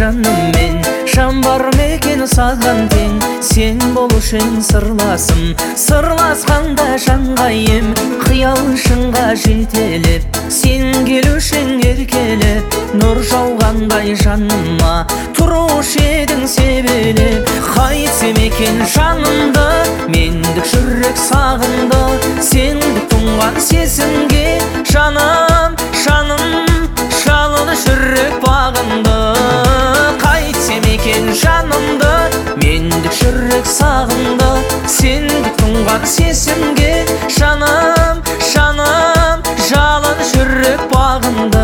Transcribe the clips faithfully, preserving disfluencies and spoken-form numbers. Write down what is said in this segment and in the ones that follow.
жаным мен, жан бар мекен саған тең, сен болушың сырласым. Сырласқанда жанға ем, қиял шыңға жетелеп, сен келушің еркелеп, нұр жауғандай жаныма тұрушы едің себелеп. Қайтсем екен жанымды, мендік жүрек сағынды, сендік тұнған сезімге жаным, жаным жалыны жүрек бағынды. Қайтсем екен жанымды, мендік жүрек сағынды, сендік тұнған сезімге жаным, жаным жалыны жүрек бағынды.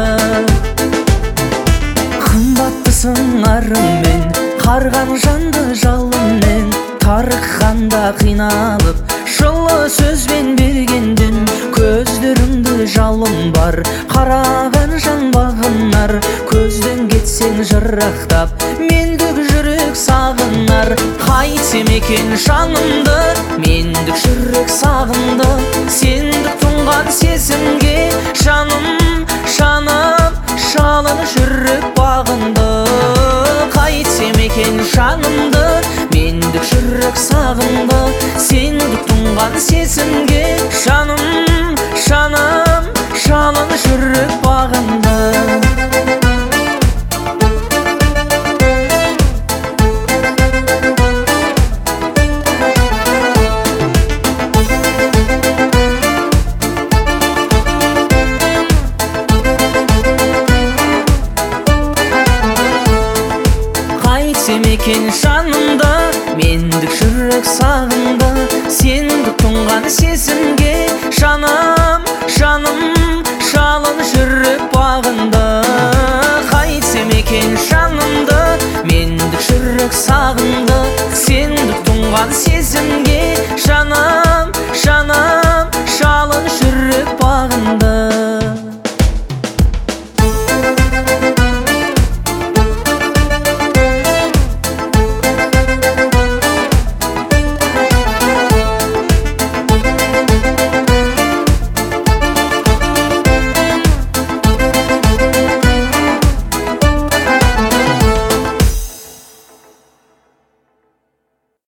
Қымбаттысың арымен, қарған жанды жалынмен, тарыққанда қиналып, жылы сөзбен бергенден, көздеріңді жалын бар, қараған жан бағынар. Көзден кетсең жырақтап, мендік жүрек сағынар. Қайтсем екен жанымды, мендік жүрек сағынды, сендік тұнған сезімге жаным, жаным жалын жүрек бағынды. Қайтсем екен жанымды, мендік жүрек сағынды, сендік тұнған сезімге жаным, жаным жалын жүрек бағынды. Қайтсем екен жанымды, мендік жүрек сағынды, сендік тұнған сезімге жаным, жаным жалын жүрек бағынды. Қайтсем екен жанымды, мендік жүрек сағынды, сендік тұнған сезімге